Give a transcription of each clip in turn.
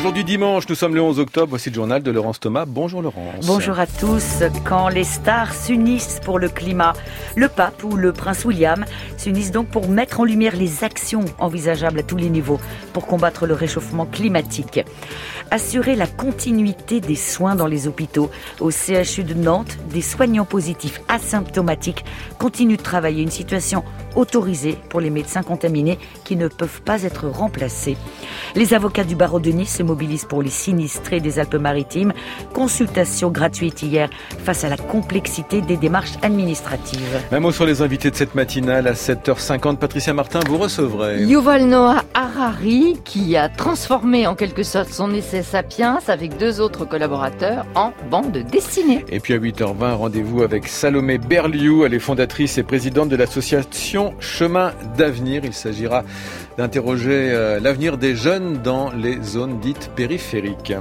Aujourd'hui dimanche, nous sommes le 11 octobre, voici le journal de Laurence Thomas. Bonjour Laurence. Bonjour à tous. Quand les stars s'unissent pour le climat, le pape ou le prince William s'unissent donc pour mettre en lumière les actions envisageables à tous les niveaux pour combattre le réchauffement climatique. Assurer la continuité des soins dans les hôpitaux. Au CHU de Nantes, des soignants positifs asymptomatiques continuent de travailler, une situation autorisée pour les médecins contaminés qui ne peuvent pas être remplacés. Les avocats du barreau de Nice se mobilisent pour les sinistrés des Alpes-Maritimes. Consultation gratuite hier face à la complexité des démarches administratives. Un mot sur les invités de cette matinale à 7h50. Patricia Martin, vous recevrez Yuval Noah Harari, qui a transformé en quelque sorte son essai Sapiens avec deux autres collaborateurs en bande dessinée. Et puis à 8h20, rendez-vous avec Salomé Berliou. Elle est fondatrice et présidente de l'association Chemin d'avenir. Il s'agira d'interroger l'avenir des jeunes dans les zones dites périphériques.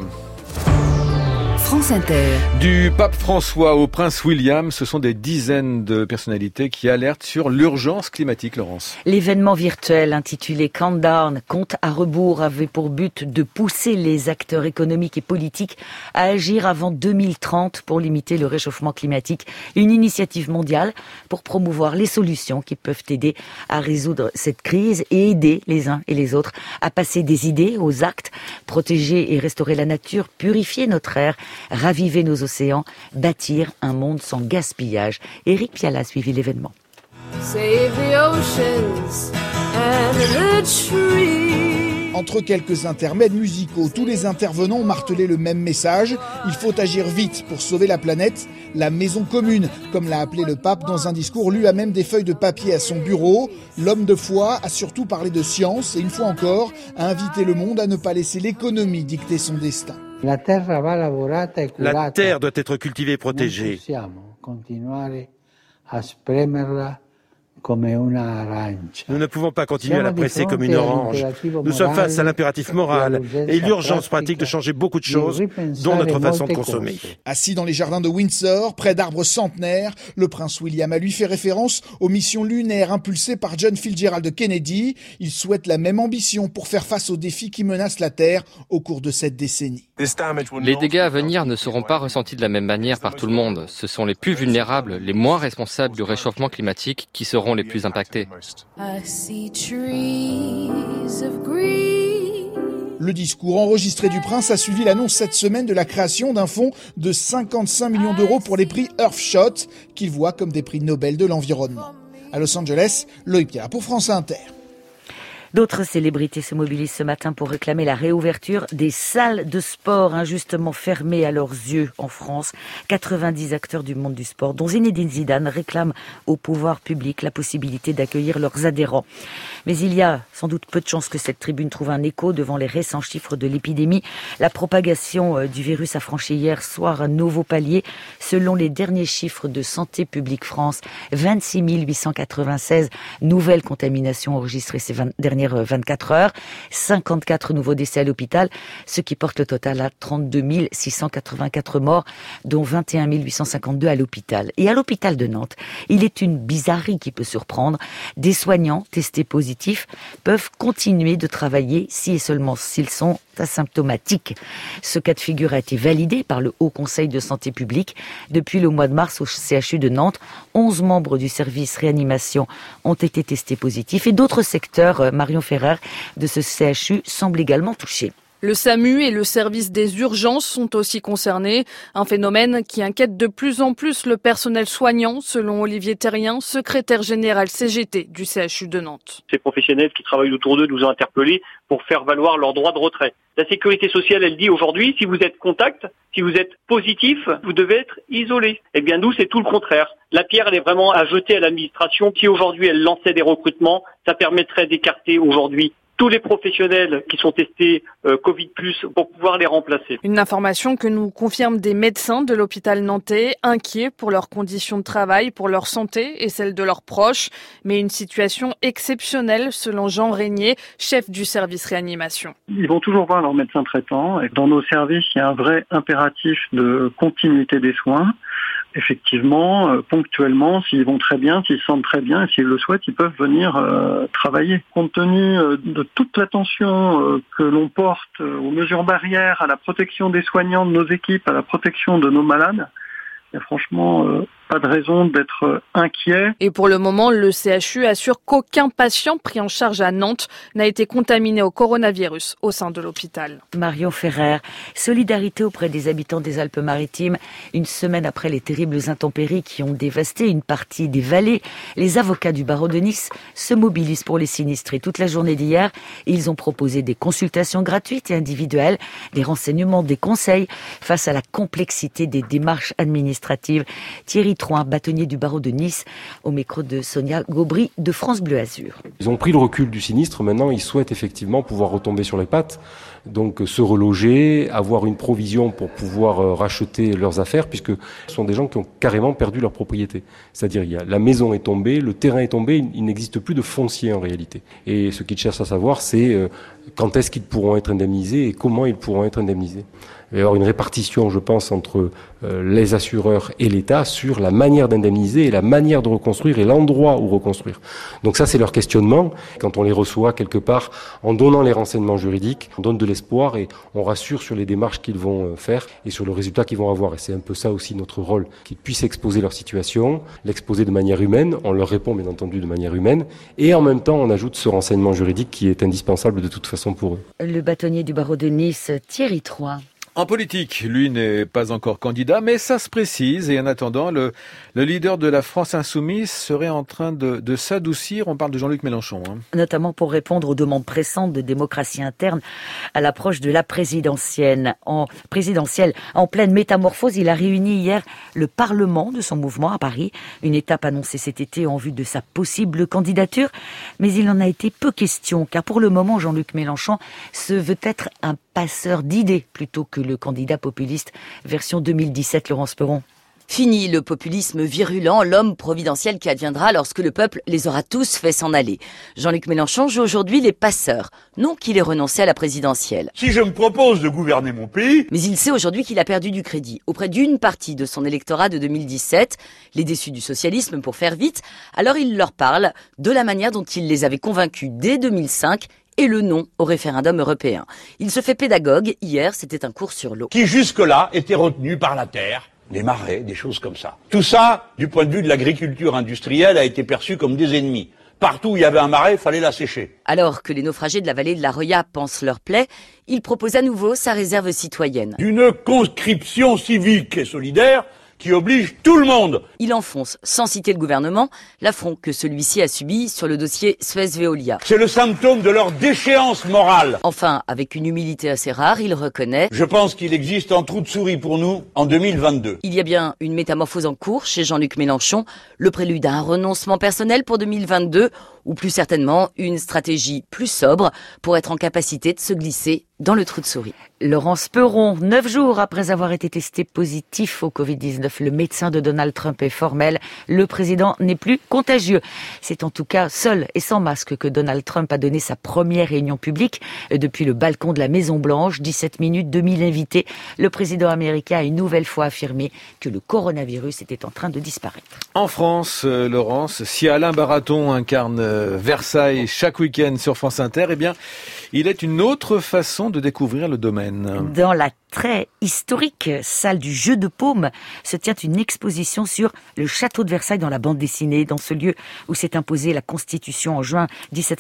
France Inter. Du pape François au prince William, ce sont des dizaines de personnalités qui alertent sur l'urgence climatique, Laurence. L'événement virtuel intitulé Countdown, compte à rebours, avait pour but de pousser les acteurs économiques et politiques à agir avant 2030 pour limiter le réchauffement climatique. Une initiative mondiale pour promouvoir les solutions qui peuvent aider à résoudre cette crise et aider les uns et les autres à passer des idées aux actes, protéger et restaurer la nature, purifier notre air, raviver nos océans, bâtir un monde sans gaspillage. Éric Piala a suivi l'événement. Save the oceans and the trees. Entre quelques intermèdes musicaux, tous les intervenants ont martelé le même message. Il faut agir vite pour sauver la planète. La maison commune, comme l'a appelé le pape dans un discours lu à même des feuilles de papier à son bureau. L'homme de foi a surtout parlé de science et une fois encore a invité le monde à ne pas laisser l'économie dicter son destin. La terre doit être cultivée et protégée. Nous ne pouvons pas continuer à la presser comme une orange. Nous sommes face à l'impératif moral et l'urgence pratique de changer beaucoup de choses, dont notre façon de consommer. Assis dans les jardins de Windsor, près d'arbres centenaires, le prince William a lui fait référence aux missions lunaires impulsées par John Fitzgerald Kennedy. Il souhaite la même ambition pour faire face aux défis qui menacent la Terre au cours de cette décennie. Les dégâts à venir ne seront pas ressentis de la même manière par tout le monde. Ce sont les plus vulnérables, les moins responsables du réchauffement climatique qui seront les plus impactés. Le discours enregistré du prince a suivi l'annonce cette semaine de la création d'un fonds de 55 millions d'euros pour les prix Earthshot, qu'il voit comme des prix Nobel de l'environnement. À Los Angeles, Loïc Piala pour France Inter. D'autres célébrités se mobilisent ce matin pour réclamer la réouverture des salles de sport injustement fermées à leurs yeux en France. 90 acteurs du monde du sport, dont Zinedine Zidane, réclament au pouvoir public la possibilité d'accueillir leurs adhérents. Mais il y a sans doute peu de chances que cette tribune trouve un écho devant les récents chiffres de l'épidémie. La propagation du virus a franchi hier soir un nouveau palier. Selon les derniers chiffres de Santé publique France, 26 896 nouvelles contaminations enregistrées ces dernières 24 heures, 54 nouveaux décès à l'hôpital, ce qui porte le total à 32 684 morts, dont 21 852 à l'hôpital. Et à l'hôpital de Nantes, il est une bizarrerie qui peut surprendre. Des soignants testés positifs peuvent continuer de travailler si et seulement s'ils sont asymptomatiques. Ce cas de figure a été validé par le Haut Conseil de santé publique. Depuis le mois de mars au CHU de Nantes, 11 membres du service réanimation ont été testés positifs et d'autres secteurs, Marion Ferrer de ce CHU, semblent également touchés. Le SAMU et le service des urgences sont aussi concernés, un phénomène qui inquiète de plus en plus le personnel soignant, selon Olivier Terrien, secrétaire général CGT du CHU de Nantes. Ces professionnels qui travaillent autour d'eux nous ont interpellés pour faire valoir leur droit de retrait. La sécurité sociale, elle dit aujourd'hui, si vous êtes contact, si vous êtes positif, vous devez être isolé. Eh bien nous, c'est tout le contraire. La pierre, elle est vraiment à jeter à l'administration. Si aujourd'hui, elle lançait des recrutements, ça permettrait d'écarter aujourd'hui tous les professionnels qui sont testés Covid+, pour pouvoir les remplacer. Une information que nous confirment des médecins de l'hôpital nantais, inquiets pour leurs conditions de travail, pour leur santé et celle de leurs proches. Mais une situation exceptionnelle, selon Jean Régnier, chef du service réanimation. Ils vont toujours voir leur médecin traitant. Et dans nos services, il y a un vrai impératif de continuité des soins. effectivement, ponctuellement, s'ils vont très bien, s'ils se sentent très bien et s'ils le souhaitent, ils peuvent venir travailler. Compte tenu de toute l'attention que l'on porte aux mesures barrières, à la protection des soignants de nos équipes, à la protection de nos malades, il n'y a franchement pas de raison d'être inquiet. Et pour le moment, le CHU assure qu'aucun patient pris en charge à Nantes n'a été contaminé au coronavirus au sein de l'hôpital. Marion Ferrer, solidarité auprès des habitants des Alpes-Maritimes. Une semaine après les terribles intempéries qui ont dévasté une partie des vallées, les avocats du barreau de Nice se mobilisent pour les sinistrés. Toute la journée d'hier, ils ont proposé des consultations gratuites et individuelles, des renseignements, des conseils face à la complexité des démarches administratives. Thierry Troin, bâtonnier du barreau de Nice, au micro de Sonia Gaubry de France Bleu Azur. Ils ont pris le recul du sinistre, maintenant ils souhaitent effectivement pouvoir retomber sur les pattes, donc se reloger, avoir une provision pour pouvoir racheter leurs affaires, puisque ce sont des gens qui ont carrément perdu leur propriété. C'est-à-dire la maison est tombée, le terrain est tombé, il n'existe plus de foncier en réalité. Et ce qu'ils cherchent à savoir, c'est quand est-ce qu'ils pourront être indemnisés et comment ils pourront être indemnisés. Il va y avoir une répartition, je pense, entre les assureurs et l'État sur la manière d'indemniser et la manière de reconstruire et l'endroit où reconstruire. Donc ça, c'est leur questionnement. Quand on les reçoit quelque part, en donnant les renseignements juridiques, on donne de l'espoir et on rassure sur les démarches qu'ils vont faire et sur le résultat qu'ils vont avoir. Et c'est un peu ça aussi notre rôle, qu'ils puissent exposer leur situation, l'exposer de manière humaine. On leur répond bien entendu de manière humaine. Et en même temps, on ajoute ce renseignement juridique qui est indispensable de toute façon pour eux. Le bâtonnier du barreau de Nice, Thierry Troin. En politique, lui n'est pas encore candidat, mais ça se précise. Et en attendant, le leader de la France insoumise serait en train de s'adoucir. On parle de Jean-Luc Mélenchon. Notamment pour répondre aux demandes pressantes de démocratie interne à l'approche de la présidentielle. En pleine métamorphose, il a réuni hier le Parlement de son mouvement à Paris. Une étape annoncée cet été en vue de sa possible candidature. Mais il en a été peu question, car pour le moment, Jean-Luc Mélenchon se veut être un passeur d'idées plutôt que le candidat populiste version 2017, Laurence Perron. Fini le populisme virulent, l'homme providentiel qui adviendra lorsque le peuple les aura tous fait s'en aller. Jean-Luc Mélenchon joue aujourd'hui les passeurs, non qu'il ait renoncé à la présidentielle. Si je me propose de gouverner mon pays... Mais il sait aujourd'hui qu'il a perdu du crédit auprès d'une partie de son électorat de 2017, les déçus du socialisme pour faire vite, alors il leur parle de la manière dont il les avait convaincus dès 2005 et le non au référendum européen. Il se fait pédagogue, hier c'était un cours sur l'eau. Qui jusque-là était retenu par la terre, des marais, des choses comme ça. Tout ça, du point de vue de l'agriculture industrielle, a été perçu comme des ennemis. Partout où il y avait un marais, il fallait l'assécher. Alors que les naufragés de la vallée de la Roya pansent leur plaie, il propose à nouveau sa réserve citoyenne. D'une conscription civique et solidaire qui oblige tout le monde. Il enfonce, sans citer le gouvernement, l'affront que celui-ci a subi sur le dossier Suez-Veolia. C'est le symptôme de leur déchéance morale. Enfin, avec une humilité assez rare, il reconnaît... Je pense qu'il existe un trou de souris pour nous en 2022. Il y a bien une métamorphose en cours chez Jean-Luc Mélenchon, le prélude à un renoncement personnel pour 2022, ou plus certainement une stratégie plus sobre pour être en capacité de se glisser dans le trou de souris. Laurence Perron, 9 jours après avoir été testé positif au Covid-19, le médecin de Donald Trump est formel. Le président n'est plus contagieux. C'est en tout cas seul et sans masque que Donald Trump a donné sa première réunion publique depuis le balcon de la Maison-Blanche. 17 minutes, 2000 invités. Le président américain a une nouvelle fois affirmé que le coronavirus était en train de disparaître. En France, Laurence, si Alain Baraton incarne Versailles chaque week-end sur France Inter, eh bien, il est une autre façon de découvrir le domaine. Dans la très historique salle du Jeu de Paume se tient une exposition sur le château de Versailles dans la bande dessinée, dans ce lieu où s'est imposée la Constitution en juin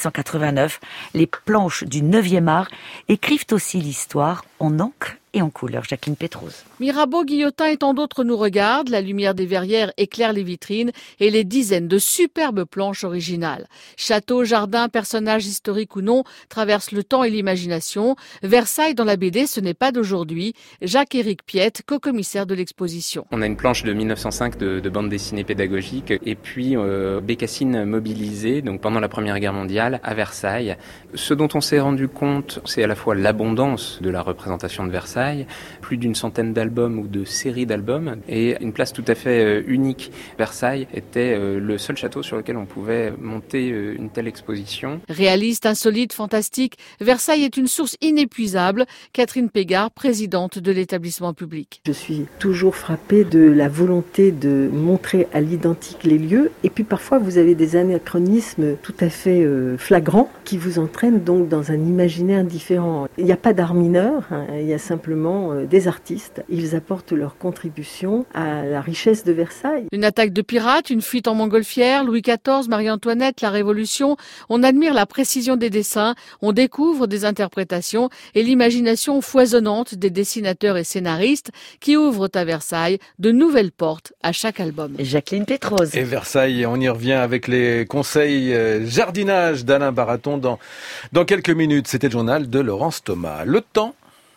1789. Les planches du 9e art écrivent aussi l'histoire en encre et en couleur. Jacqueline Pétrose. Mirabeau, Guillotin et tant d'autres nous regardent. La lumière des verrières éclaire les vitrines et les dizaines de superbes planches originales. Château, jardin, personnages historiques ou non traversent le temps et l'imagination. Versailles dans la BD, ce n'est pas d'aujourd'hui. Jacques-Éric Piette, co-commissaire de l'exposition. On a une planche de 1905 de bande dessinée pédagogique et puis Bécassine mobilisée donc pendant la Première Guerre mondiale à Versailles. Ce dont on s'est rendu compte, c'est à la fois l'abondance de la représentation de Versailles Versailles, plus d'une centaine d'albums ou de séries d'albums et une place tout à fait unique. Versailles était le seul château sur lequel on pouvait monter une telle exposition. Réaliste, insolite, fantastique, Versailles est une source inépuisable. Catherine Pégard, présidente de l'établissement public. Je suis toujours frappée de la volonté de montrer à l'identique les lieux et puis parfois vous avez des anachronismes tout à fait flagrants qui vous entraînent donc dans un imaginaire différent. Il n'y a pas d'art mineur, il y a simplement des artistes. Ils apportent leur contribution à la richesse de Versailles. Une attaque de pirates, une fuite en montgolfière, Louis XIV, Marie-Antoinette, la Révolution. On admire la précision des dessins, on découvre des interprétations et l'imagination foisonnante des dessinateurs et scénaristes qui ouvrent à Versailles de nouvelles portes à chaque album. Jacqueline Pétrose. Et Versailles, on y revient avec les conseils jardinage d'Alain Baraton dans quelques minutes. C'était le journal de Laurence Thomas. Le temps.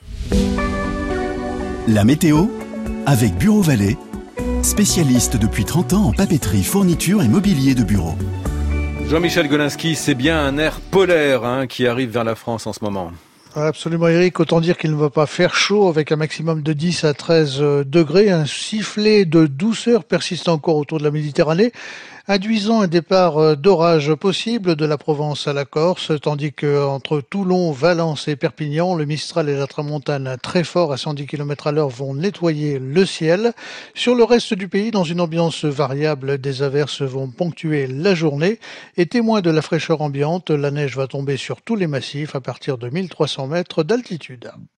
La météo avec Bureau Vallée, spécialiste depuis 30 ans en papeterie, fourniture et mobilier de bureau. Jean-Michel Golinski, c'est bien un air polaire qui arrive vers la France en ce moment. Absolument, Eric. Autant dire qu'il ne va pas faire chaud avec un maximum de 10 à 13 degrés. Un sifflet de douceur persiste encore autour de la Méditerranée, induisant un départ d'orage possible de la Provence à la Corse, tandis que entre Toulon, Valence et Perpignan, le Mistral et la Tramontane très fort à 110 km/h vont nettoyer le ciel. Sur le reste du pays, dans une ambiance variable, des averses vont ponctuer la journée et témoin de la fraîcheur ambiante, la neige va tomber sur tous les massifs à partir de 1300 mètres d'altitude.